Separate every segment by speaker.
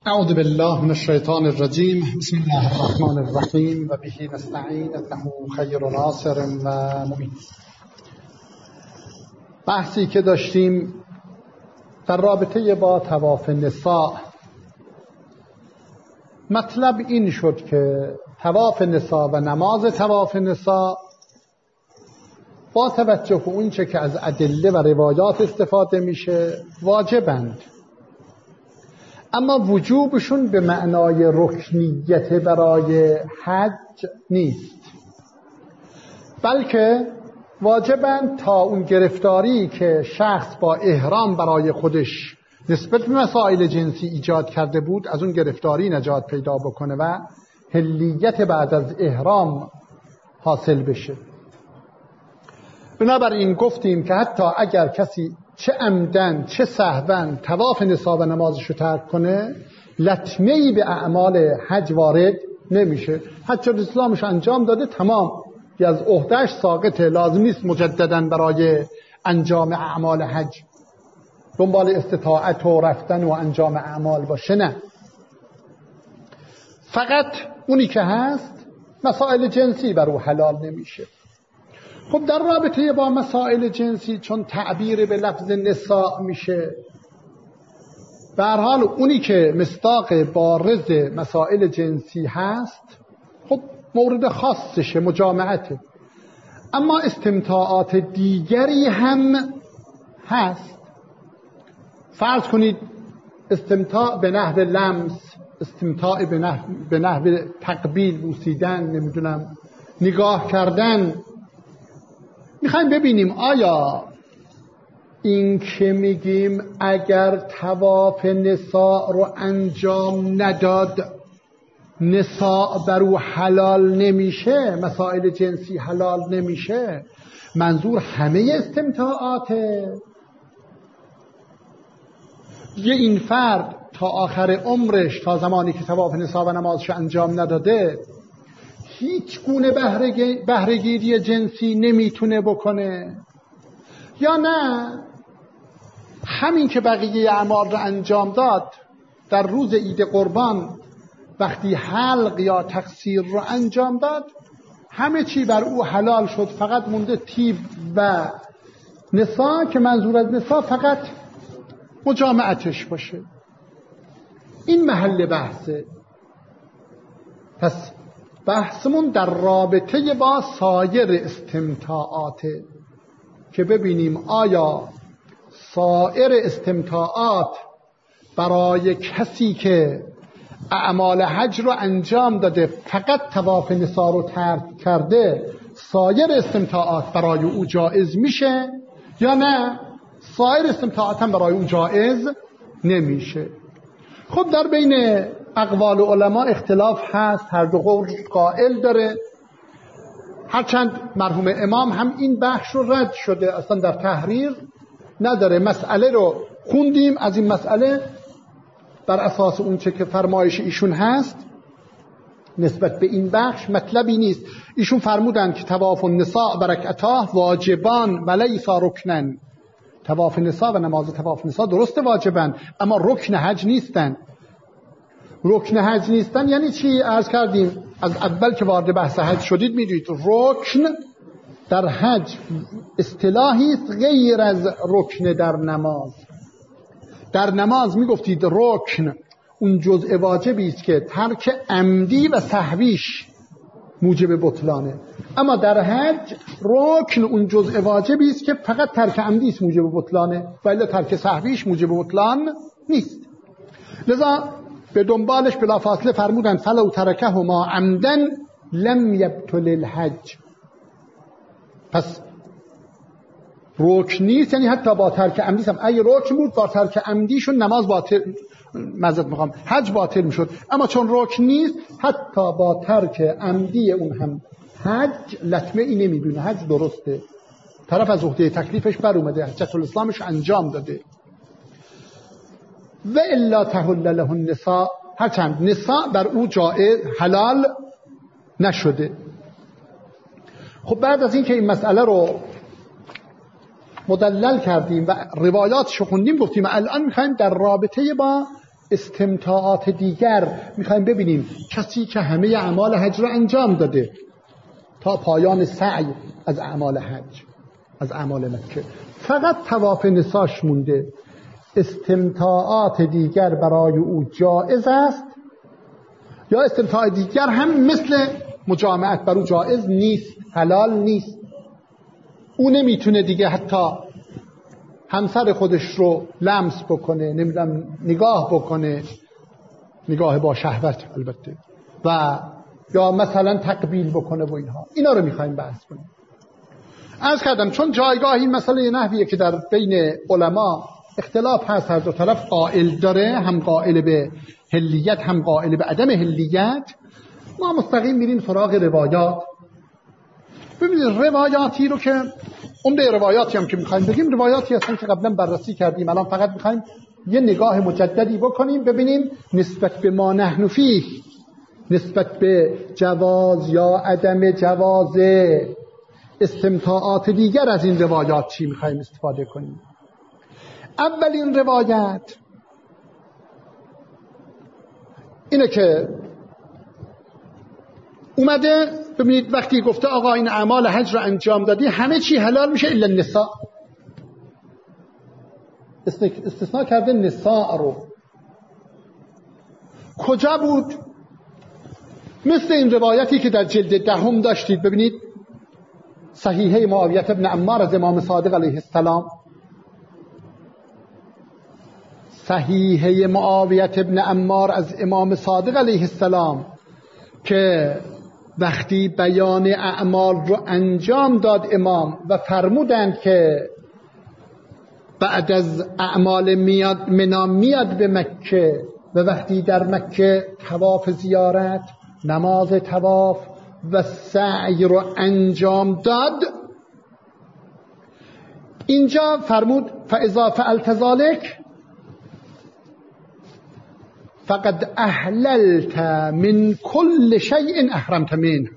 Speaker 1: اعوذ بالله من الشیطان الرجیم. بسم الله الرحمن الرحیم و به نستعین انه خیر ناصر و معین. بحثی که داشتیم در رابطه با طواف نساء، مطلب این شد که طواف نساء و نماز طواف نساء با توجه به اونچه که از ادله و روایات استفاده میشه واجبند، اما وجوبشون به معنای رکنیت برای حج نیست، بلکه واجبند تا اون گرفتاری که شخص با احرام برای خودش نسبت به مسائل جنسی ایجاد کرده بود از اون گرفتاری نجات پیدا بکنه و حلیت بعد از احرام حاصل بشه. بنابراین گفتیم که حتی اگر کسی چه عمدن چه سهوا طواف نساء و نمازشو ترک کنه، لطمه‌ای به اعمال حج وارد نمیشه. حج اسلامش انجام داده، تمام از عهده‌اش ساقطه، لازم نیست مجددا برای انجام اعمال حج دنبال استطاعت و رفتن و انجام اعمال باشه. نه، فقط اونی که هست مسائل جنسی بر او حلال نمیشه. خب در رابطه با مسائل جنسی چون تعبیر به لفظ نساء میشه، به هر حال اونی که مصداق بارز مسائل جنسی هست خب مورد خاصشه، مجامعته. اما استمتاعات دیگری هم هست. فرض کنید استمتاع به نحو لمس، استمتاع به نحو تقبیل، بوسیدن، نمیدونم نگاه کردن. میخوایم ببینیم آیا این که میگیم اگر طواف نساء رو انجام نداد نساء بر او حلال نمیشه، مسائل جنسی حلال نمیشه، منظور همه استمتاعاته؟ یه این فرد تا آخر عمرش، تا زمانی که طواف نساء و نمازش انجام نداده، هیچ گونه بهره‌گیری جنسی نمیتونه بکنه؟ یا نه همین که بقیه اعمال رو انجام داد، در روز عید قربان وقتی حلق یا تقصیر رو انجام داد همه چی بر او حلال شد، فقط مونده طیب و نساء که منظور از نساء فقط مجامعتش باشه. این محل بحثه. پس بحثمون در رابطه با سایر استمتاعاته که ببینیم آیا سایر استمتاعات برای کسی که اعمال حج رو انجام داده فقط طواف نساء رو ترک کرده، سایر استمتاعات برای او جایز میشه یا نه سایر استمتاعات هم برای او جایز نمیشه. خب در بین اقوال علما اختلاف هست، هر دو قول قائل داره، هرچند مرحوم امام هم این بحث رو رد شده، اصلا در تحریر نداره. مسئله رو خوندیم، از این مسئله بر اساس اون چه که فرمایش ایشون هست نسبت به این بخش مطلبی نیست. ایشون فرمودن که طواف النساء و رکعتاه واجبان و لیس رکنن. طواف نساء و نماز طواف نساء درست واجبن اما رکن حج نیستن. رکن حج نیستن یعنی چی؟ عرض کردیم از اول که وارد بحث حج شدید میدونید رکن در حج اصطلاحی است غیر از رکن در نماز. در نماز میگفتید رکن اون جزء واجبی است که ترک عمدی و سهویش موجب بطلانه، اما در حج رکن اون جزء واجبی است که فقط ترک عمدی است موجب بطلانه، ولی ترک سهویش موجب بطلان نیست. لذا به دنبالش بلافاصله فرمودن فلو ترکهما عمدا لم یبطل الحج. پس رکن نیست، یعنی حتی با ترک عمدی هم اگه رکن بود با ترک عمدیشون نماز باطل، حج باطل میشد، اما چون رکن نیست حتی با ترک عمدی اون هم حج لطمه ای نمیدونه، حج درسته، طرف از عهده تکلیفش بر اومده، حجت الاسلامش انجام داده. و الا تحل له النساء، هرچند نساء بر او جایز حلال نشده. خب بعد از این که این مسئله رو مدلل کردیم و روایاتشو خوندیم، گفتیم الان میخوایم در رابطه با استمتاعات دیگر میخوایم ببینیم کسی که همه اعمال حج را انجام داده تا پایان سعی از اعمال حج، از اعمال مکه، فقط طواف نساش مونده، استمتاعات دیگر برای او جائز است یا استمتاع دیگر هم مثل مجامعت بر او جائز نیست، حلال نیست؟ او نمیتونه دیگه حتی همسر خودش رو لمس بکنه، نمیدونم نگاه بکنه، نگاه با شهوت البته، و یا مثلا تقبیل بکنه و اینا رو میخوایم بحث کنیم. عرض کردم چون جایگاهی مسئله نحویه که در بین علما اختلاف هست، هر دو طرف قائل داره، هم قائل به حلیت هم قائل به عدم حلیت، ما مستقیم میریم سراغ روایات. ببینید روایاتی رو که عمده روایاتی هم که میخوایم بگیم روایاتی هستن که قبلا بررسی کردیم، الان فقط میخوایم یه نگاه مجددی بکنیم ببینیم نسبت به ما نحن فیه، نسبت به جواز یا عدم جواز استمتاعات دیگر از این روایات چی میخوایم استفاده کنیم. اولین روایت اینه که اومده، ببینید وقتی گفته آقا این اعمال حج رو انجام دادی همه چی حلال میشه الا النساء، استثناء کرده نساء رو. کجا بود؟ مثل این روایتی که در جلد 10 داشتید، ببینید صحیحه معاویه ابن عمار از امام صادق علیه السلام، صحیحه معاویه ابن عمار از امام صادق علیه السلام که وقتی بیان اعمال رو انجام داد امام و فرمودند که بعد از اعمال منا میاد به مکه و وقتی در مکه طواف زیارت، نماز طواف و سعی رو انجام داد، اینجا فرمود فاذا فعلت ذلك فقد احللت من كل شيء احرمت منه.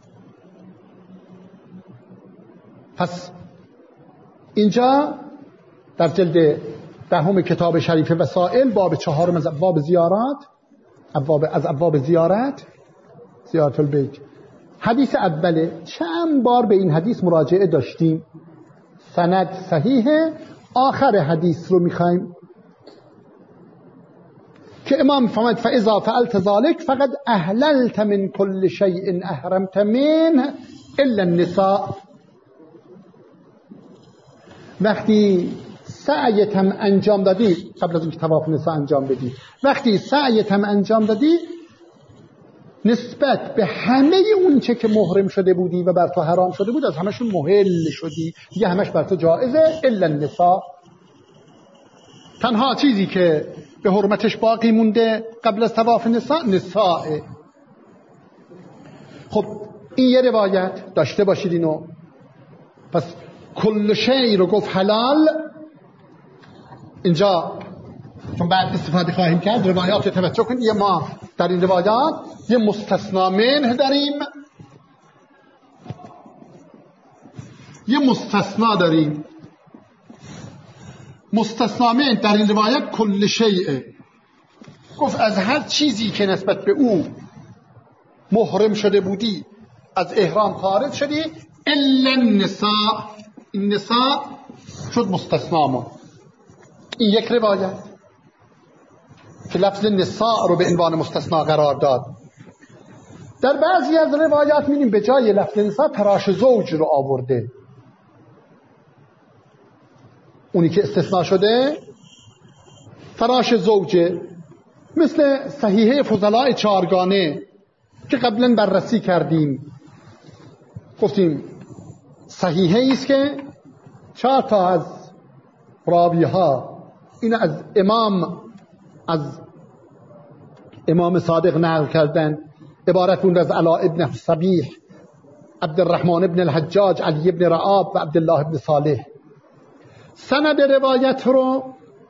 Speaker 1: پس اینجا در جلد 10 کتاب شریف وسائل باب 4 از ابواب زیارات، از ابواب زیارت، زیارت البیت، حدیث اوله. چند بار به این حدیث مراجعه داشتیم، سند صحیحه. آخر حدیث رو میخوایم که امام فرمود فاذا فعلت ذلك فقد احللت من كل شيء احرمت منه الا النساء. وقتی سعیت هم انجام دادی، قبل از اینکه طواف نساء انجام بدی، وقتی سعیت هم انجام دادی نسبت به همه اون چه که محرم شده بودی و بر تو حرام شده بود از همشون محل شدی، دیگه همش بر تو جائزه الا النساء. تنها چیزی که به حرمتش باقی مونده قبل از طواف نساء. خب این یه روایت داشته باشید اینو. پس کل شیء رو گفت حلال، اینجا چون بعد استفاده خواهیم کرد روایات توجه کنید، یه ما در این روایات یه مستثنا منه داریم، یه مستثنا داریم. مستثنا منه در این روایت کل شیء، گفت از هر چیزی که نسبت به او محرم شده بودی، از احرام خارج شدی، الا النساء. این نساء شد مستثنا ما. این یک روایت که لفظ نساء رو به عنوان مستثنا قرار داد. در بعضی از روایات می‌بینیم به جای لفظ نساء تراش زوج رو آورده، اونی که استثناء شده تراش زوجه، مثل صحیحه فضلاء 4گانه که قبلا بررسی کردیم. گفتیم صحیحه است که 4 تا از راوی ها این از امام صادق نقل کردن، عبارت بود از علاء ابن صبیح، عبدالرحمن ابن الحجاج، علی ابن رعاب و عبدالله ابن صالح. سند روایت رو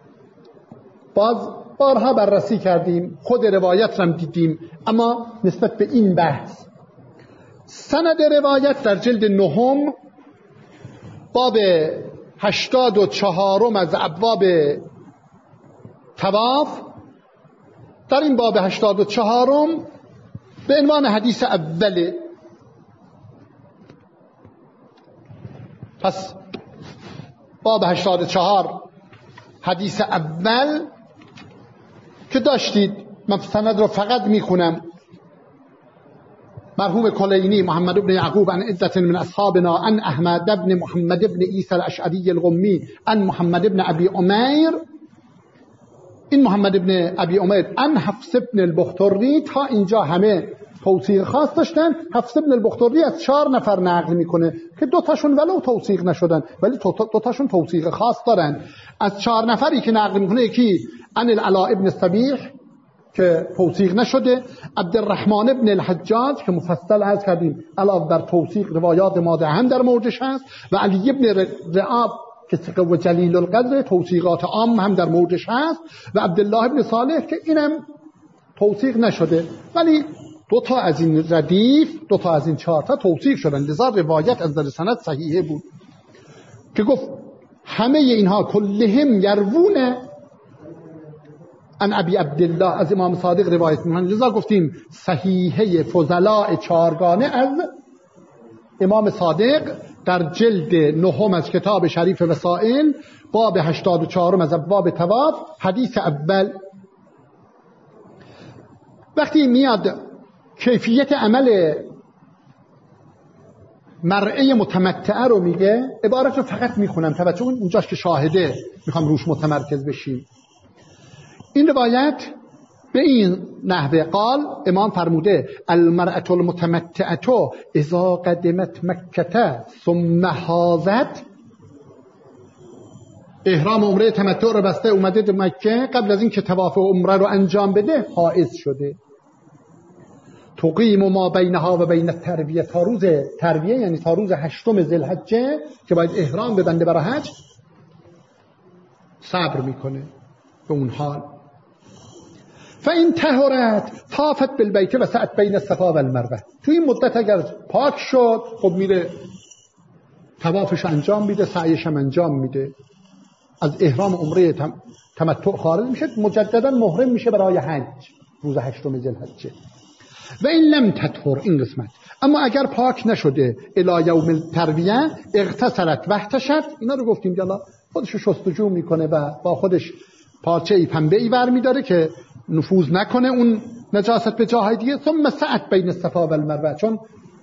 Speaker 1: بارها بررسی کردیم، خود روایت رو هم دیدیم، اما نسبت به این بحث سند روایت در جلد 9 باب 84 از ابواب طواف در این باب 84 به عنوان حدیث اوله. پس باب 84 حدیث اول که داشتید، من سند رو فقط میخونم. مرحوم کلینی محمد بن یعقوب عن عدة من اصحابنا عن احمد بن محمد بن عیسی الاشعری القمی عن محمد بن ابی عمیر. این محمد بن ابی عمیر عن حفص بن البختری. تا اینجا همه توثیق خاص داشتن. حفص بن البختری از 4 نفر نقل میکنه که 2 تاشون ولو توثیق نشدن ولی 2 تاشون توثیق خاص دارن. از 4 نفری که نقل میکنه یکی عن العلاء ابن الصبیح که توثیق نشده، عبدالرحمن ابن الحجاج که مفصل عرض کردیم علاوه بر توثیق روایات ماده هم در موردش هست، و علی ابن رعاب که ثقه و جلیل القدر توثیقات عام هم در موردش هست، و عبدالله ابن صالح که اینم توثیق نشده ولی 2 تا از این ردیف 2 تا از این 4 تا توثیق شدن، لذا روایت از در سند صحیحه بود که گفت همه اینها کلهم یروون عن ابی عبدالله، از امام صادق روایت میکنن. لذا گفتیم صحیحه فضلاء 4گانه از امام صادق در جلد 9 از کتاب شریف وسائل باب 84 از باب طواف حدیث اول. وقتی میاد کیفیت عمل مرعه متمتعه رو میگه، عبارت رو فقط میخونم توجه اونجاش که شاهده میخوام روش متمرکز بشیم. این روایت به این نحوه قال، امام فرموده المرأة المتمتعة اذا قدمت مکة ثم حاضت، احرام عمره تمتع رو بسته اومده به مکه، قبل از این که طواف عمره رو انجام بده حائض شده. تقیم ما بینها و بین الترویه، تا روز ترویه یعنی تا روز 8 ذوالحجه که باید احرام ببنده برای حج، صبر میکنه به اون حال. فإن طهرت طافت بالبیت و سعت بین الصفا و المروه. تو این مدت اگر پاک شد خب میره طوافش انجام میده، سعیش هم انجام میده، از احرام عمره تمتع خارج میشه، مجددا محرم میشه برای حج روز 8 ذوالحجه. و این لم تطهر، این قسمت، اما اگر پاک نشده الی یوم الترویه اغتسلت و احتشت، اینا رو گفتیم که خودش شستجو میکنه و با خودش پارچه ای پنبه ای برمیداره که نفوذ نکنه اون نجاست به جاهای دیگه. ثم سعت بین الصفا و المروه، چون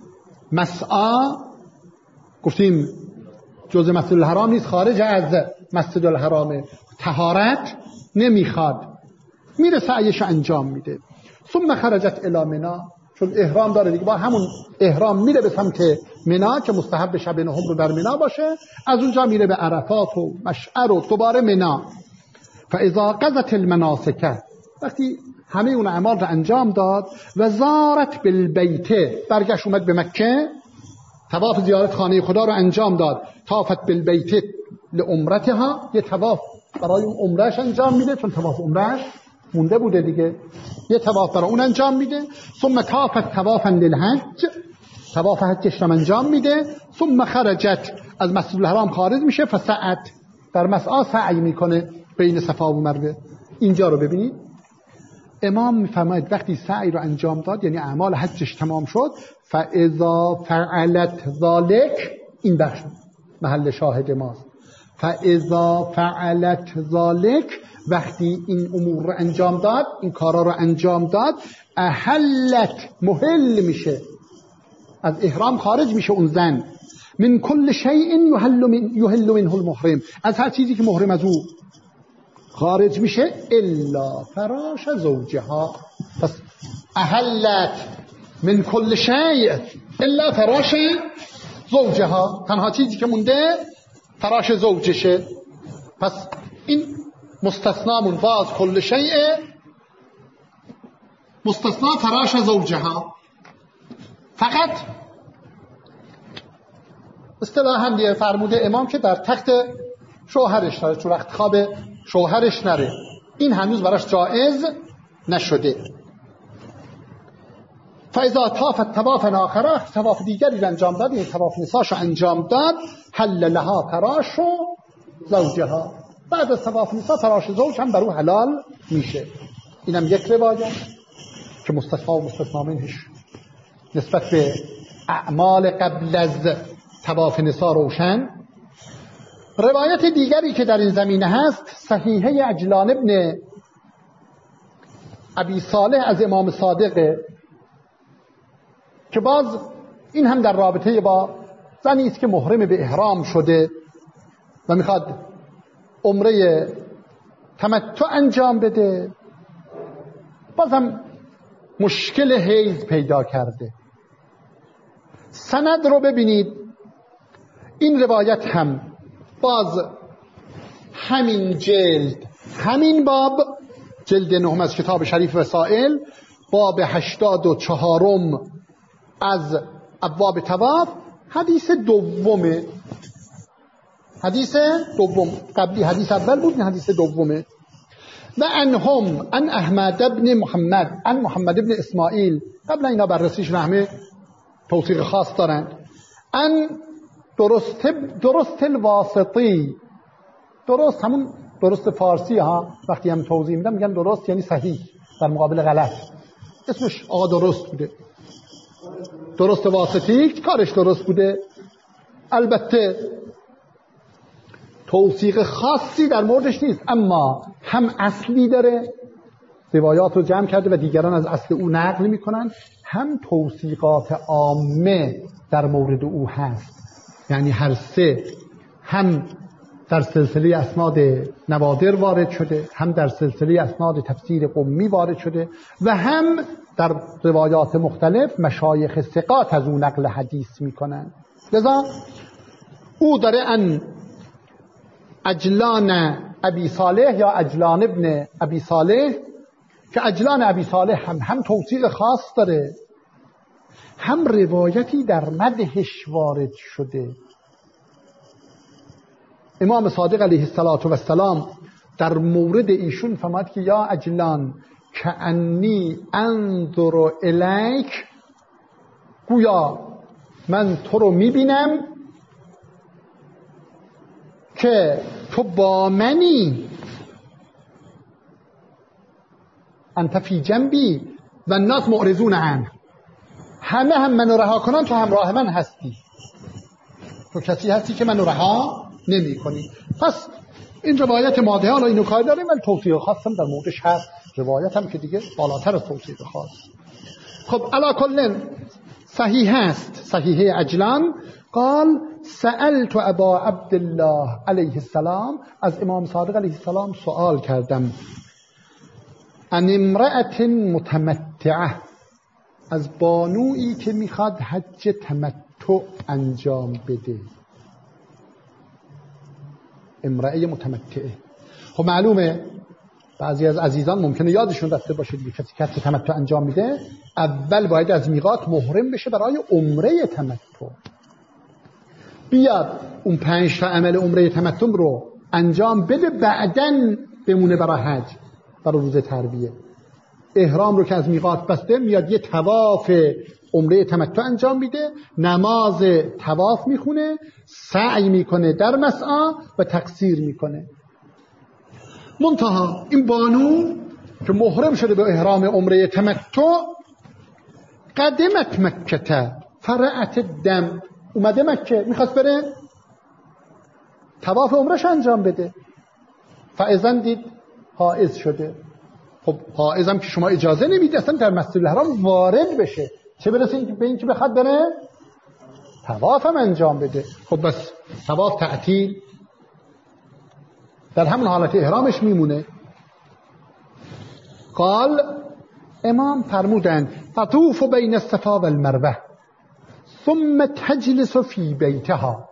Speaker 1: مسعی گفتیم جزء مسجد الحرام نیست، خارج از مسجد الحرامه، طهارت نمیخواد، میره سعیش انجام میده. ثم خرجت الی منی، چون احرام داره دیگه، با همون احرام میره به سمت منی که مستحب شب 9 رو در منی باشه، از اونجا میره به عرفات و مشعر و دوباره منی. فاذا قضت المناسک، وقتی همه اون اعمال رو انجام داد، و زارت بالبیت، برگشت اومد به مکه، طواف زیارت خانه خدا رو انجام داد، طافت بالبیت لعمرتها، یه طواف برای اون عمرهش انجام میده، چون طواف عمرهش مونده بوده دیگه، یه طواف برای اون انجام میده. ثم طافت طوافا للحج، طواف حجش رو انجام میده. ثم خرجت، از مسجد الحرام خارج میشه، فسعت، در مسعی سعی میکنه بین صفا و مروه. اینجا رو ببینید امام میفرماید وقتی سعی رو انجام داد، یعنی اعمال حجش تمام شد، فاذا فعلت ذلك، این بخش محل شاهد ماست، فاذا فعلت ذلك، وقتی این امور رو انجام داد، این کارا رو انجام داد، احلت، محل میشه، از احرام خارج میشه اون زن، من کل شیء یحل منه المحرم، از هر چیزی که محرم از او خارج میشه، الا فراش زوجها. پس احلت من کل شیء الا فراش زوجها، تنها چیزی که مونده فراش زوجشه. پس این مستثنامون باز کل شیء، مستثنا فراش زوجها. فقط اصطلاحاً دیگه فرموده امام که در تخت شوهرش نره، چون وقت خواب شوهرش نره، این هنوز براش جائز نشده. فاذا طافت طوافا آخر، طواف دیگری انجام داد، این طواف نساشو انجام داد، حل لها فراش زوجها، بعد از طواف نسا فراش زوج هم برو حلال میشه. اینم یک روایت که مستثنا و مستثنا منهش نسبت به اعمال قبل از طواف نسا روشن. روایت دیگری که در این زمینه هست صحیحه عجلان ابن ابی صالح از امام صادق که باز این هم در رابطه با زنی است که محرم به احرام شده و میخواد عمره تمتع انجام بده، بازم مشکل حیض پیدا کرده. سند رو ببینید، این روایت هم باز همین جلد، همین باب، جلد 9 از کتاب شریف وسائل، باب 84 از ابواب طواف، حدیث دومه. حدیث دوم، قبلی حدیث اول بود، این حدیث دومه. و انهم ان احمد بن محمد ان محمد بن اسماعیل، قبل اینا بررسیش همه توثیق خاص دارن، ان درست الواسطی، درست همون درست فارسی ها، وقتی هم توضیح میدم میگن درست یعنی صحیح در مقابل غلط، اسمش آقا درست بوده، درست واسطی کارش درست بوده. البته توثیق خاصی در موردش نیست، اما هم اصلی داره، روایات رو جمع کرده و دیگران از اصل او نقل میکنن، هم توثیقات عامه در مورد او هست. یعنی هر سه هم در سلسله اسناد نوادر وارد شده، هم در سلسله اسناد تفسیر قمی وارد شده و هم در روایات مختلف مشایخ ثقات از او نقل حدیث میکنن. لذا او داره ان عجلان ابی صالح یا عجلان ابن ابی صالح، که عجلان ابی صالح هم توثیق خاص داره، هم روایتی در مدحش وارد شده. امام صادق علیه السلام در مورد ایشون فرمود که یا عجلان کأنی انظر الیک، گویا من تو رو میبینم که تو با منی، انت فی جنبی و الناس معرضون عنه، همه هم منو رها کنن تو همراه من هستی، تو کسی هستی که منو رها نمی کنی. پس این روایت ماده ها اینو کار داریم، ولی توصیه خاصم در موردش هست، روایت هم که دیگه بالاتر از توصیه خاص. خب علا کل صحیح هست، صحیحه عجلان. قال سألت ابا عبدالله علیه السلام، از امام صادق علیه السلام سوال کردم، عن امرأة متمتعه، از بانویی که میخواد حج تمتع انجام بده. امرأه متمتعه، خب معلومه بعضی از عزیزان ممکنه یادشون رفته باشه دیگه، کسی که حج تمتع انجام میده اول باید از میقات محرم بشه برای عمره تمتع، بیاد اون 5 تا عمل عمره تمتع رو انجام بده، بعدن بمونه برای حج، برای روز تربیه. احرام رو که از میقات بسته میاد یه طواف عمره تمتع انجام میده، نماز طواف میخونه، سعی میکنه در مسعی و تقصیر میکنه. منتها این بانو که محرم شده به احرام عمره تمتع، قدمت مکه فرعت الدم، اومده مکه میخواست بره طواف عمرش انجام بده، فاذن دید حائض شده. خب حائضم که شما اجازه نمیدید اصلا در مسجد الحرام وارد بشه، چه برسه به این که بخواد بره طوافم انجام بده. خب بس طواف تعطیل، در همون حالت احرامش میمونه. قال امام فرمودند تطوف بین الصفا و المروه ثم تجلس فی بیتها.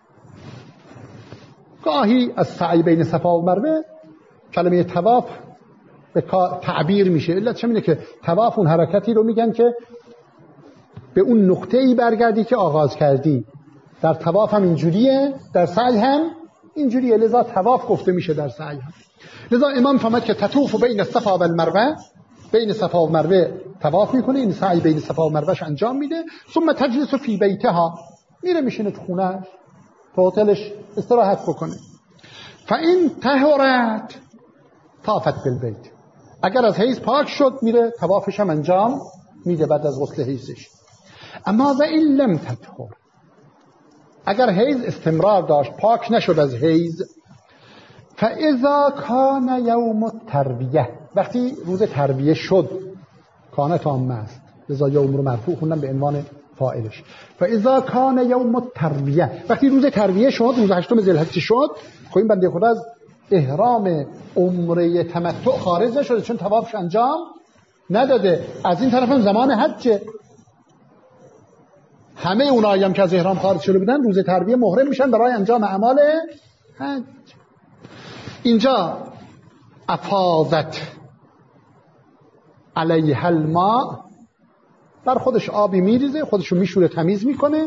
Speaker 1: گاهی از سعی بین صفا و مروه کلمه طواف به تعبیر میشه، علت چه میده که طواف اون حرکتی رو میگن که به اون نقطه‌ای برگردی که آغاز کردی. در طواف هم اینجوریه، در سعی هم اینجوریه، لذا طواف گفته میشه در سعی هم. لذا امام فرمود که تطوف بین الصفا و المروه، بین صفا و مروه طواف میکنه، این سعی بین صفا و مروهش انجام میده. ثم تجلس فی بیتها، میره میشینه تو خونه‌اش، تو هتلش استراحت بکنه. فإن طهرت طافت بالبیت، اگر از حیض پاک شد میره طوافش هم انجام میده بعد از غسل حیضش. اما و این لم تطهر، اگر حیض استمرار داشت پاک نشد از حیض، فاذا کان یوم الترویه، وقتی روز ترویه شد، کان تامه است لذا یوم رو مرفوع خوندم به عنوان فاعلش. فاذا کان یوم الترویه، وقتی روز ترویه شد، روز 8 ذوالحجه شد، خب این بنده خدا از احرام عمره تمتع خارج نشده چون طوافش انجام نداده. از این طرف هم زمان حجه، همه اونایی هم که از احرام خارج شده بودن روز ترویه محرم میشن برای انجام اعمال حج. اینجا افاضت علیها الماء، بر خودش آبی میریزه، خودشو میشوره تمیز میکنه،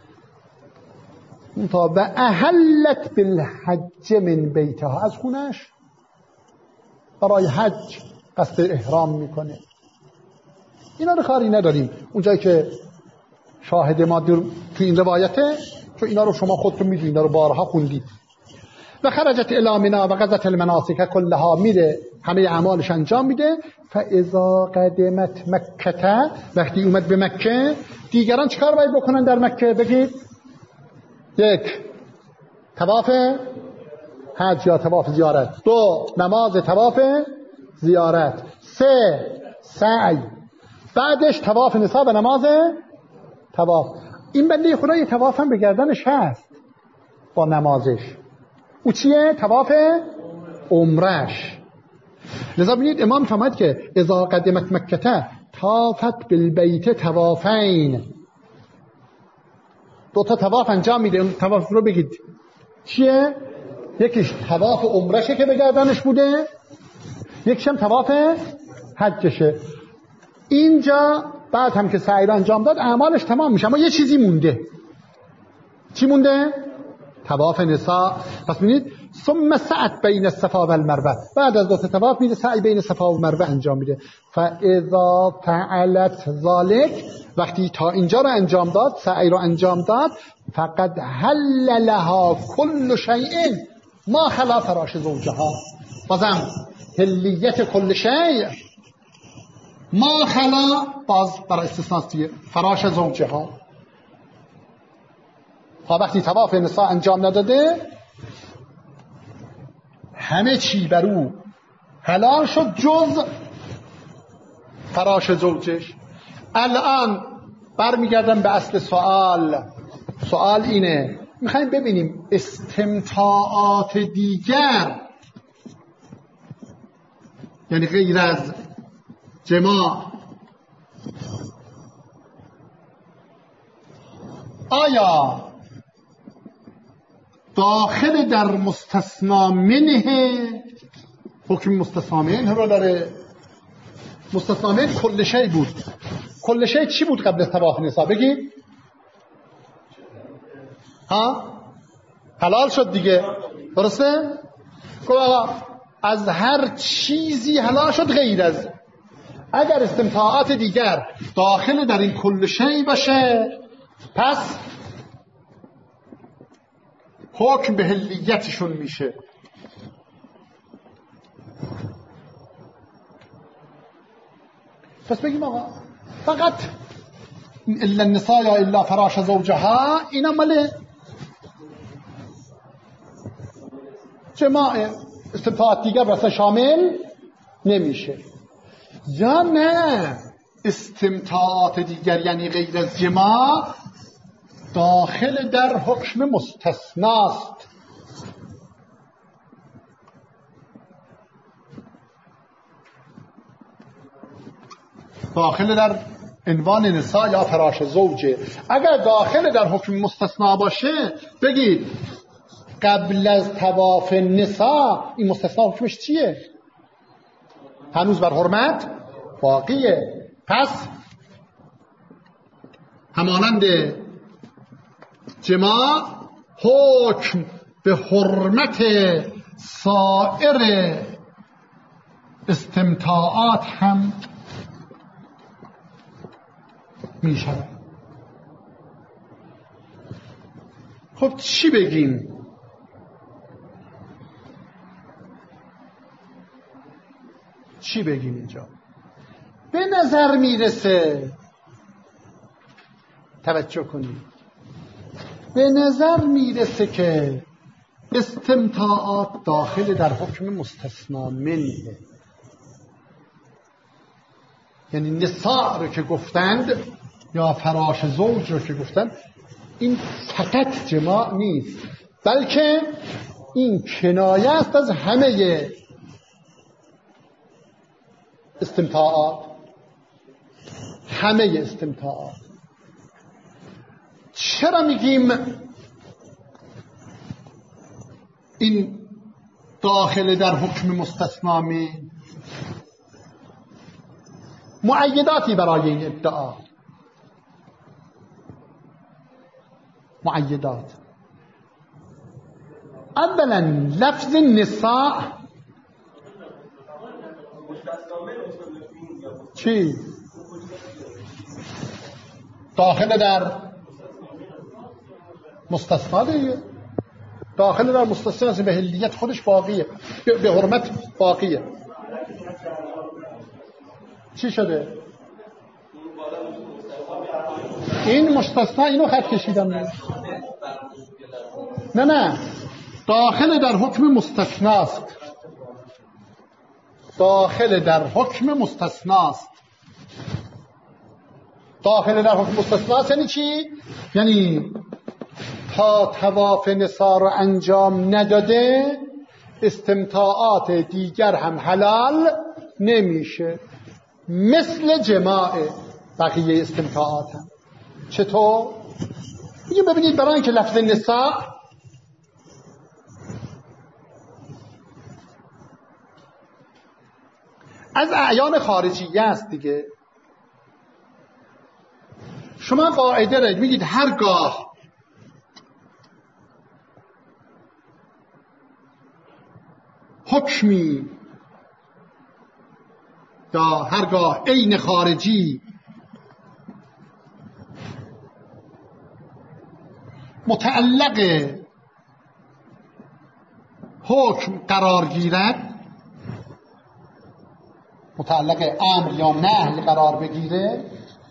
Speaker 1: و احلت بالحج من بیتها، از خونش برای حج قصد احرام میکنه. اینا رو کاری نداریم. اونجایی که شاهد ما تو این روایته، چون اینا رو شما خودتون میدونید، اینا رو بارها خوندید. و خرجت الی منی و قضت المناسک کلها، میره همه اعمالش انجام میده. فاذا قدمت مکه، وقتی اومد به مکه، دیگران چیکار باید بکنن در مکه؟ بگید. 1 طواف حج یا طواف زیارت، 2 نماز طواف زیارت، 3 سعی، بعدش طواف نساء و نماز طواف. این بنده خدا یه طواف هم به گردنش هست با نمازش، او چیه؟ طواف عمرش. لذا ببینید امام فرمود که اذا قدمت مکه طافت بالبیت طوافین، 2 تا طواف انجام میده. اون طواف رو بگید چیه؟ یکیش طواف عمرشه که به گردنش بوده، یکیش هم طواف حجشه. اینجا بعد هم که سعی رو انجام داد اعمالش تمام میشه، اما یه چیزی مونده. چی مونده؟ طواف نساء. پس ببینید ثم سعت بین الصفا و المروه، بعد از 2 تا طواف میره سعی بین صفا و مروه انجام میده. فاذا فعلت ذلك، وقتی تا اینجا رو انجام داد، سعی رو انجام داد، فقد حل لها كل شیء ما خلا فراش زوجها، بازم حلیت کل شیء ما خلا، باز برای استثناء دیگه، فراش زوجها. تا وقتی طواف نساء انجام نداده همه چی بر او حلال شد جز فراش زوجش. الان برمیگردم به اصل سوال. سوال اینه، میخوایم ببینیم استمتاعات دیگر، یعنی غیر از جماع، آیا داخل در مستثنا منه؟ حکم مستثنا منه رو داره. مستثنا منه کل شی بود. کل شی چی بود قبل از طواف نساء؟ بگید. ها؟ حلال شد دیگه، درسته؟ گفت آقا از هر چیزی حلال شد غیر از. اگر استمتاعات دیگر داخل در این کل شی باشه، پس حکم به حلیتشون میشه. پس بگیم آقا فقط الا النساء یا الا فراش زوجها، اینا مال جماع، استمتاعات دیگر مثلا شامل نمیشه. یا نه استمتاعات دیگر یعنی غیر از جماع داخل در حکم مستثناست. داخل در عنوان نساء یا فراش زوجه. اگر داخل در حکم مستثنا باشه، بگید قبل از طواف نساء این مستثنا حکمش چیه؟ هنوز بر حرمت باقیه. پس همانند جماع حکم به حرمت سایر استمتاعات هم می شود. خب چی بگیم؟ چی بگیم اینجا؟ به نظر میرسه، توجه کنید، به نظر میرسه که استمتاعات داخل در حکم مستثنا منه. یعنی نساء رو که گفتند یا فراش زوج رو که گفتند، این فقط جماع نیست، بلکه این کنایه است از همه استمتاعات. همه استمتاعات. چرا میگیم این داخل در حکم مستثنا من؟ مؤیداتی برای این ادعا. مؤیدات. اولا لفظ نساء چی؟ داخل در مستثنا دیگه. داخل در مستثنا به حلیت خودش باقیه، به حرمت باقیه. چی شده؟ این مستثنا اینو خط کشیدم. نه داخل در حکم مستثناست. داخل در حکم مستثناست. داخل در حکم مستثناست یعنی چی؟ یعنی تا طواف نساء رو انجام نداده استمتاعات دیگر هم حلال نمیشه، مثل جماع بقیه استمتاعات هم. چطور؟ میگیم ببینید، برای اینکه لفظ نساء از اعیان خارجیه است دیگه. شما قاعده را میگید هرگاه حکمی یا هرگاه عین خارجی متعلق حکم قرار گیرد، متعلق امر یا نهی قرار بگیره،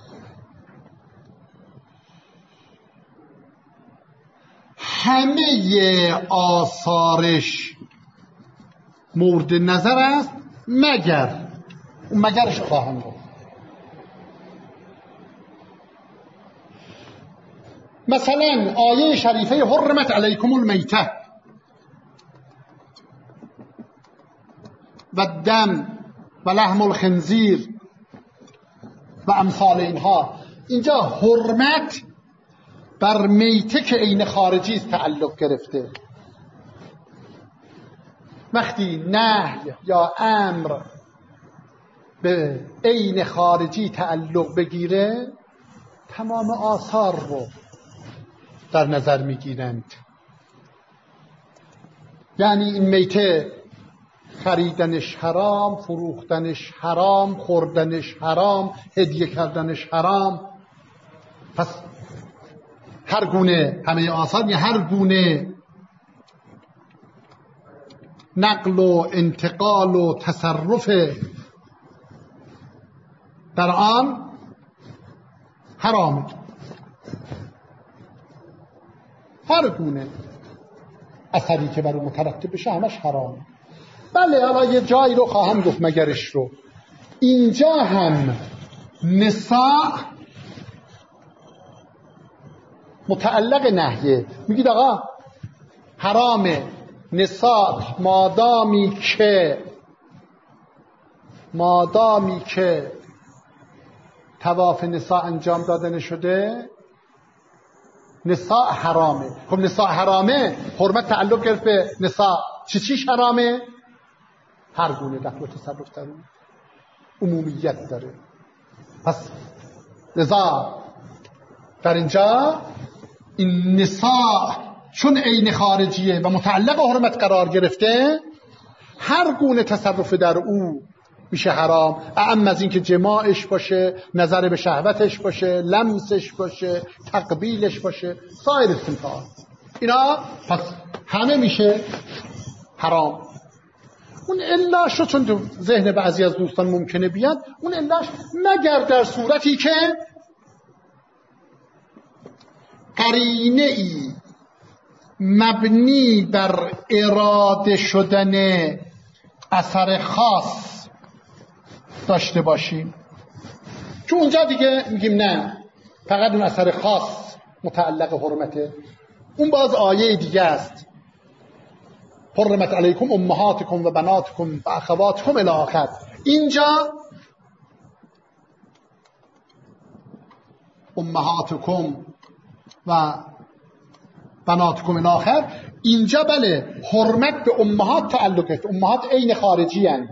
Speaker 1: همه آثارش مورد نظر است مگر، اون مگرش خواهم گفت. مثلا آیه شریفه حرمت علیکم المیته و دم و لحم الخنزیر و امثال اینها، اینجا حرمت بر میته که عین خارجی است تعلق گرفته. وقتی نهی یا امر به عین خارجی تعلق بگیره تمام آثار رو در نظر میگیرند. یعنی این میته خریدنش حرام، فروختنش حرام، خوردنش حرام، هدیه کردنش حرام. پس هر گونه، همه آثار، یا هر گونه نقل و انتقال و تصرف در آن حرام. هر گونه اثری که بر اون مترتب بشه همش حرام. بله، حالا یه جایی رو خواهم گفت مگرش رو. اینجا هم نساء متعلق نهیه. میگید آقا حرامه نساء مادامی که طواف نساء انجام داده نشده نساء حرامه. خب نساء حرامه، حرمت تعلق گرفت به نساء، چیش حرامه؟ هر گونه دخل و تصرف در اون عمومیت داره. پس لذا در اینجا این نساء چون عین خارجیه و متعلق حرمت قرار گرفته، هر گونه تصرف در او میشه حرام، اعم از این که جماعش باشه، نظر به شهوتش باشه، لمسش باشه، تقبیلش باشه، سایر استمتاعات اینا، پس همه میشه حرام. اون علاش رو چون تو ذهن بعضی از دوستان ممکنه بیاد، اون علاش مگر در صورتی که قرینه ای مبنی بر اراده شدن اثر خاص داشته باشیم، چون اونجا دیگه میگیم نه فقط اون اثر خاص متعلق حرمته، اون باز آیه دیگه است، حرمت علیکم امهاتکم و بناتکم و اخواتکم الی آخر. اینجا امهاتکم و بناتکم الی آخر، اینجا بله حرمت به امهات تعلقه، امهات عین خارجی اند،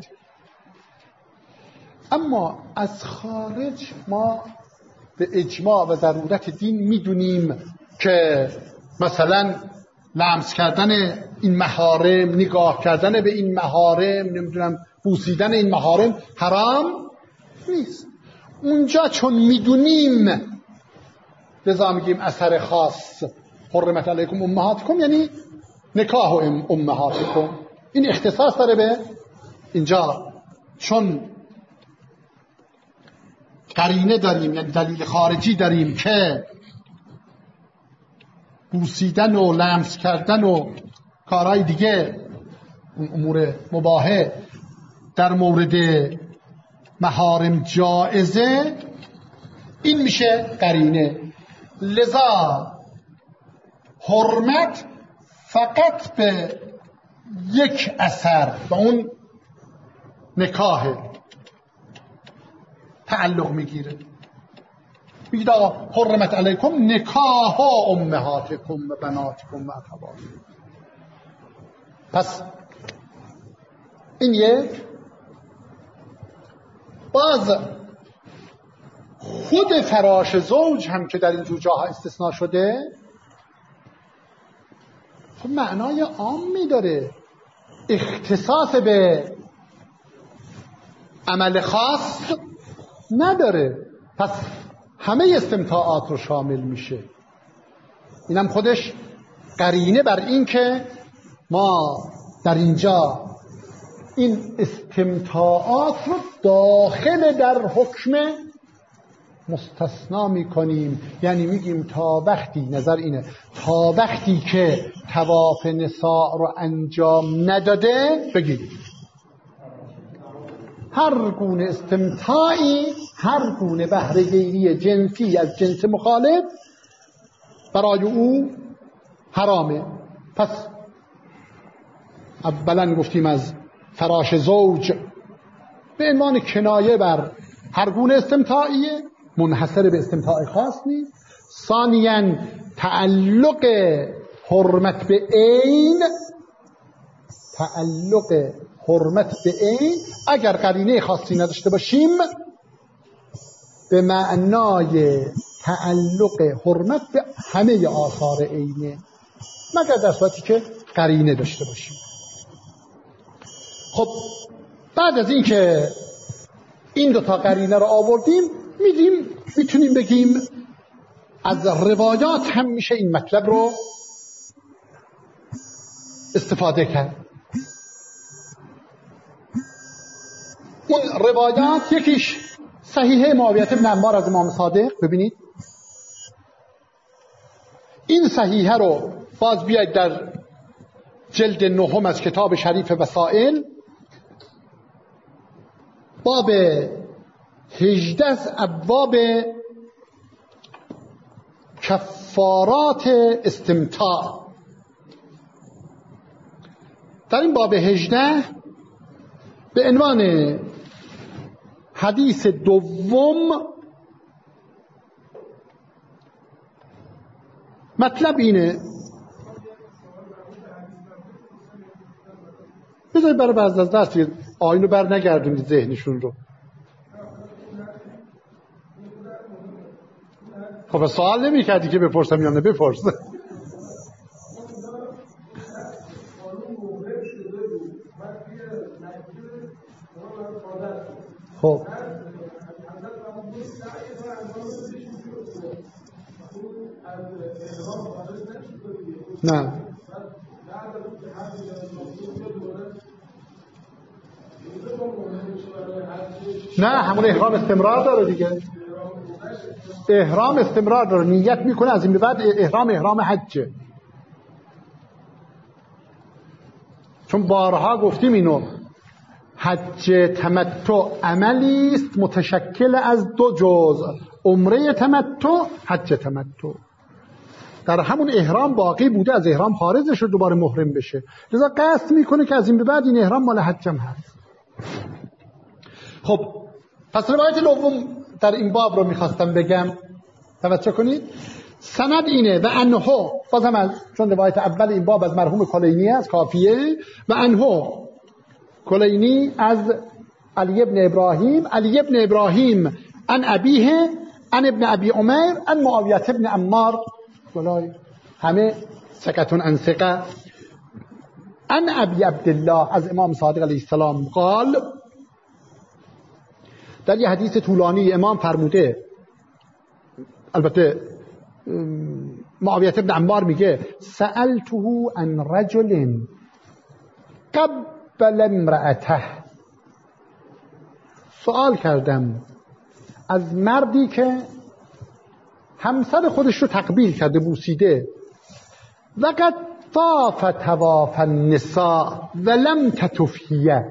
Speaker 1: اما از خارج ما به اجماع و ضرورت دین میدونیم که مثلا لمس کردن این محارم، نگاه کردن به این محارم، نمیدونم بوسیدن این محارم حرام نیست. اونجا چون میدونیم لذا میگیم اثر خاص، حرمت علیکم امهاتکم یعنی نکاح امهاتکم، این اختصاص داره به اینجا، چون قرینه داریم یعنی دلیل خارجی داریم که بوسیدن و لمس کردن و کارهای دیگه امور مباحه در مورد محارم جائزه، این میشه قرینه. لذا حرمت فقط به یک اثر و اون نکاح تعلق میگیره. میگه حرمت علیکم نکاح امهاتکم و بناتکم و اخواتکم. پس این یک، باز خود فراش زوج هم که در این جور جاها استثناء شده خب معنای عامی داره، اختصاص به عمل خاص نداره، پس همه استمتاعات رو شامل میشه. اینم خودش قرینه بر این که ما در اینجا این استمتاعات رو داخل در حکم مستثنا میکنیم، یعنی میگیم تا وقتی، نظر اینه، تا وقتی که طواف نساء رو انجام نداده بگید هر گونه استمتاعی، هر گونه بهره گیری جنسی از جنس مخالف برای او حرامه. پس اولا گفتیم از فراش زوج به عنوان کنایه بر هر گونه استمتاعیه، منحصر به استمتاع خاص نیست. ثانیاً تعلق حرمت به عین، تعلق حرمت به عین اگر قرینه خاصی نداشته باشیم به معنای تعلق حرمت به همه آثار عینه، مگر در صورتی که قرینه داشته باشیم. خب بعد از این که این دوتا قرینه رو آوردیم، میتونیم بگیم از روایات هم میشه این مطلب رو استفاده کرد. اون روایات یکیش صحیحه معاویه بن عمار از امام صادق، ببینید این صحیحه رو باز بیاید در جلد 9 از کتاب شریف وسائل باب 18 از ابواب کفارات استمتاع، در این باب 18 به عنوان حدیث دوم مطلب اینه، بذارید برای بعض از درست آیین رو بر نگردونید ذهنشون رو. خب سوال نمی کردی که بپرسم یا نه؟ بپرس. خب نه نه همون احرام استمرار داره دیگه. احرام استمرار داره، نیت میکنه از این به بعد احرام حجه. چون بارها گفتیم اینو، حج تمتع عملی است متشکل از دو جزء، عمره تمتع، حج تمتع. در همون احرام باقی بوده، از احرام خارج شد دوباره محرم بشه، لذا قصد میکنه که از این به بعد این احرام مال حجم هست. خب پس روایت دوم در این باب رو میخواستم بگم، توجه کنید. سند اینه و انهو، بازم از چون روایت اول این باب از مرحوم کلینی است کافیه، و انهو کلینی از علی ابن ابراهیم ان ابیه ان ابن ابی عمر ان معاویه ابن عمار، همه ثقتون عن ثقه. ان ابی عبدالله از امام صادق علیه السلام قال، در یه حدیث طولانی امام فرموده، البته معاویه ابن عمار میگه سألته عن رجل قبل امرأته، سوال کردم از مردی که همسر خودش رو تقبیل کرده، بوسیده، وقد طاف طواف النساء ولم تطفیه.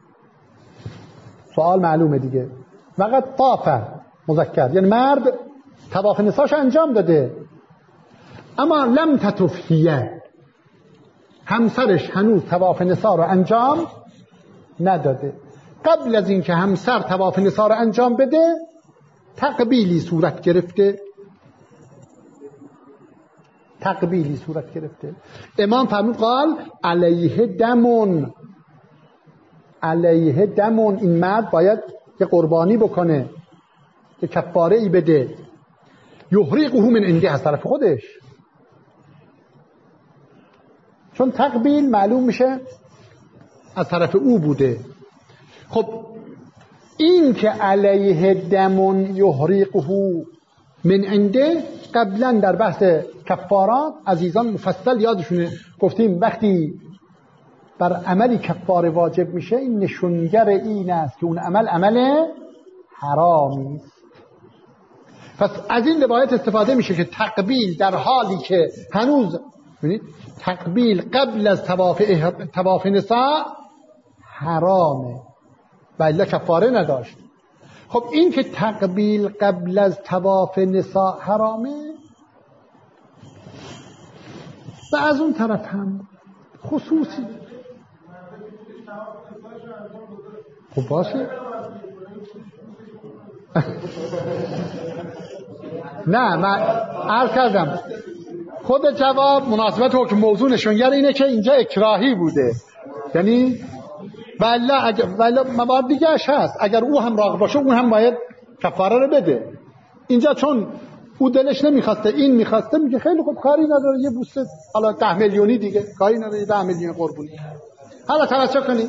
Speaker 1: سوال معلومه دیگه، وقد طاف مذکر یعنی مرد طواف نساش انجام داده، اما لم تطفیه، همسرش هنوز طواف نسا رو انجام نداده. قبل از اینکه همسر طواف نسا رو انجام بده تقبیلی صورت گرفته. امام فرمود قال علیه دمون، این مرد باید یه قربانی بکنه، یه کفاره ای بده، یحرقه من عنده، از طرف خودش، چون تقبیل معلوم میشه از طرف او بوده. خب این که علیه دمون یحرقه من عنده، قبلا در بحث کفارات عزیزان مفصل یادشونه گفتیم وقتی بر عملی کفاره واجب میشه این نشونگر این است که اون عمل حرامی است. پس از این روایت استفاده میشه که تقبیل در حالی که هنوز، ببینید تقبیل قبل از طواف نساء حرامه و الا کفاره نداشت. خب این که تقبیل قبل از طواف نساء حرامه و از اون طرف هم خصوصی، خب باشه نه من عرض کردم خود جواب مناسبت حکم موضوع نشونگر اینه که اینجا اکراهی بوده، یعنی ولی موارد دیگه‌اش هست، اگر او هم راغب باشه اون هم باید کفاره رو بده. اینجا چون او دلش نمیخواسته این میخواسته، میگه خیلی خوب کاری نداره یه بوسه حالا 10 میلیونی دیگه کاری نداره، 10 میلیون قربونی. حالا توجه کنید،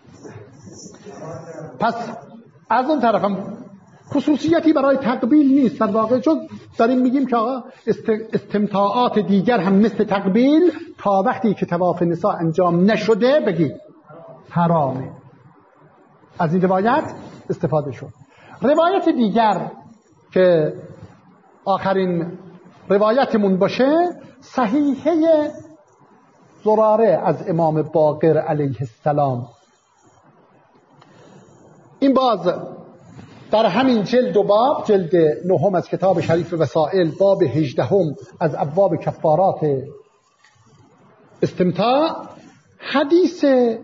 Speaker 1: پس از اون طرفم خصوصیتی برای تقبیل نیست در واقع، چون داریم میگیم که آقا استمتاعات دیگر هم مثل تقبیل تا وقتی که طواف نساء انجام نشده بگید حرامه. از این روایت استفاده شد. روایت دیگر که آخرین روایتمون باشه، صحیحه زراره از امام باقر علیه السلام. این باز در همین جلد و باب، جلد 9 از کتاب شریف وسائل، باب 18 از ابواب کفارات استمتاع، حدیث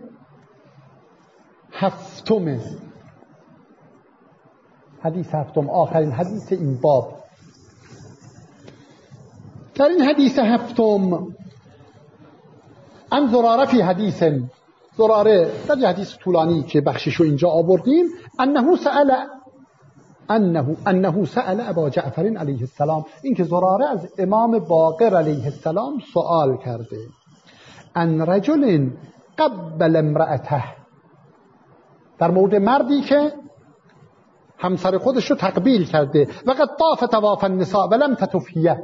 Speaker 1: 7، آخرین حدیث این باب. در این حدیث 7 ان زراره فی حدیث، زراره در یه حدیث طولانی که بخششو اینجا آوردیم، انه سأل ابا جعفر علیه السلام، این که زراره از امام باقر علیه السلام سوال کرده، ان رجل قبل امرأته، در مورد مردی که همسر خودش رو تقبیل کرده، وقد طاف طواف النساء ولم تطفیه،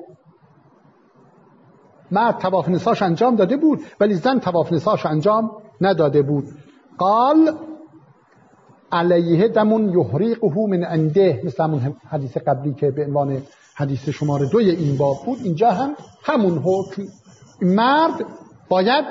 Speaker 1: مرد طواف نساش انجام داده بود ولی زن طواف نساش انجام نداده بود. قال علیه دمون یحرقه من عنده، مثل همون حدیث قبلی که به عنوان حدیث شماره 2 این باب بود. اینجا هم همون حکم، مرد باید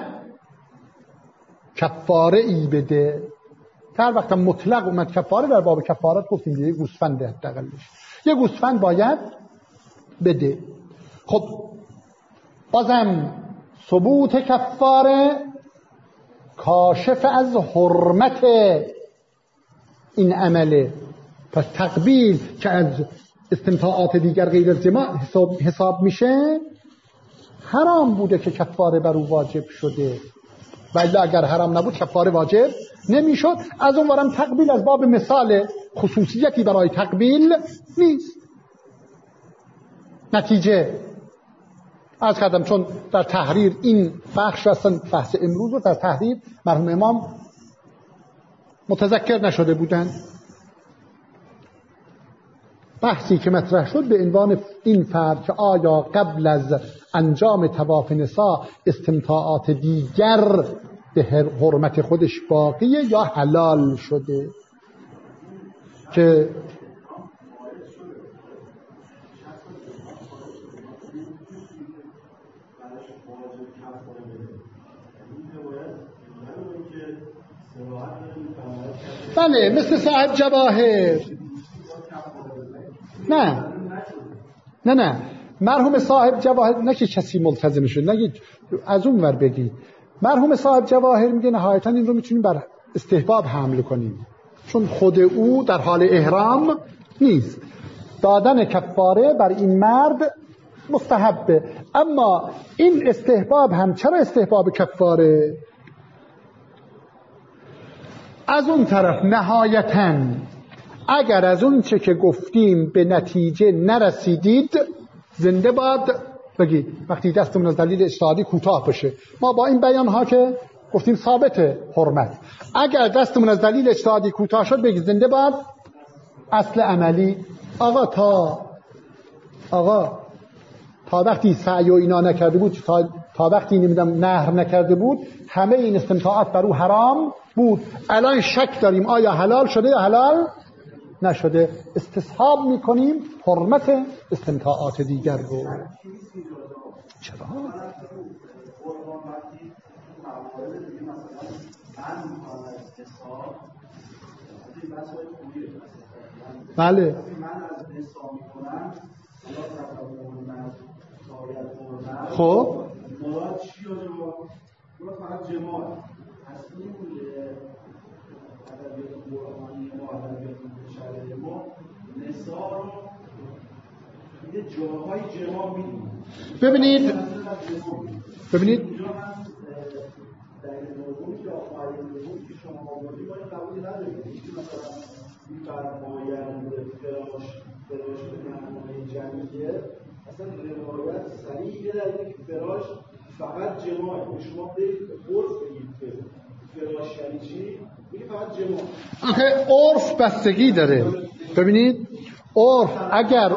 Speaker 1: کفاره ای بده. هر وقت مطلق اومد کفاره، در باب کفارت گفتیم یه گوسفند حداقلش، یه گوسفند باید بده. خب بازم ثبوت کفاره کاشف از حرمت این عمله. پس تقبیل که از استمتاعات دیگر غیر از جماع حساب میشه، حرام بوده که کفاره بر او واجب شده، ولی اگر حرام نبود کفاره واجب نمیشد. از اونورم تقبیل از باب مثال خصوصیتی برای تقبیل نیست. نتیجه از کردم چون در تحریر این بخش اصلا بحث امروز رو در تحریر مرحوم امام متذکر نشده بودند. بحثی که مطرح شد به عنوان این فرق که آیا قبل از انجام طواف نساء استمتاعات دیگر به حرمت خودش باقیه یا حلال شده، که بله مثل صاحب جواهر. نه مرحوم صاحب جواهر، نه که کسی ملتزم شد، نه از اون ور بگی. مرحوم صاحب جواهر میگه نهایتا این رو میتونیم بر استحباب حمل کنیم، چون خود او در حال احرام نیست. دادن کفاره بر این مرد مستحبه. اما این استحباب هم چرا استحباب کفاره؟ از اون طرف نهایتاً اگر از اون چه که گفتیم به نتیجه نرسیدید، زنده باد بگید. وقتی دستمون از دلیل اجتهادی کوتاه بشه، ما با این بیان ها که گفتیم ثابت حرمت، اگر دستمون از دلیل اجتهادی کوتاه شد بگید زنده باد اصل عملی. آقا تا وقتی سعی و اینا نکرده بود، تا وقتی نمیدونم نهر نکرده بود، همه این استمتاعات بر او حرام بود. الان شک داریم آیا حلال شده یا حلال نشده، استصحاب میکنیم حرمت استمتاعات دیگر رو. چرا؟ بله خب ببینید
Speaker 2: اصلا روایت صریح در یک فراش فقط جماع. شما برید عرف بگید که فراش یعنی چی؟ بگید فقط جماع.
Speaker 1: آخه عرف بستگی داره. ببینید عرف اگر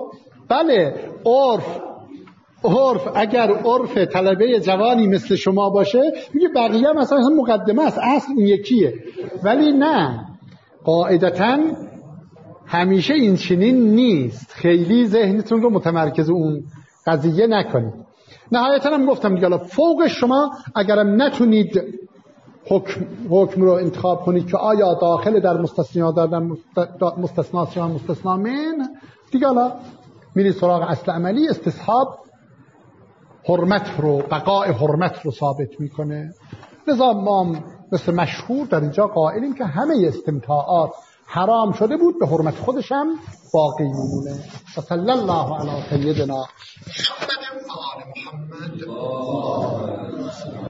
Speaker 1: اگر عرف طلبه جوانی مثل شما باشه میگه بقیه مثلا مقدمه است، اصل این یکیه. ولی نه، قاعدتاً همیشه این چنین نیست. خیلی ذهنتون رو متمرکز اون قضیه نکنید. نهایتاً هم گفتم دیگه، فوق شما اگرم نتونید حکم رو انتخاب کنید که آیا داخل در مستثنا دادن مستثناست یا مستثنا من، دیگه حالا میرید سراغ اصل عملی. استصحاب حرمت رو، بقای حرمت رو ثابت میکنه. لذا ما مثل مشهور در اینجا قائلیم که همه استمتاعات حرام شده بود، به حرمت خودش هم باقی میمونه. صلی الله علی سیدنا محمد و آل محمد.